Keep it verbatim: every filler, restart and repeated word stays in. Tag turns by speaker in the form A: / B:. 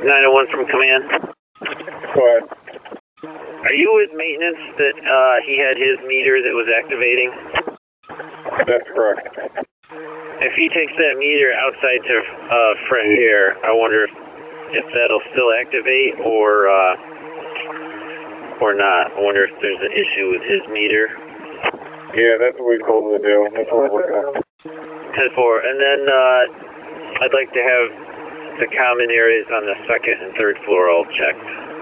A: nine oh one from command.
B: Go ahead.
A: Are you with maintenance that uh, he had his meter that was activating?
B: That's correct.
A: If he takes that meter outside to uh, fresh air, I wonder if, if that'll still activate or uh, or not. I wonder if there's an issue with his meter.
B: Yeah, that's what we told him to do. That's what we're looking at.
A: ten four, and then uh, I'd like to have the common areas on the second and third floor all checked.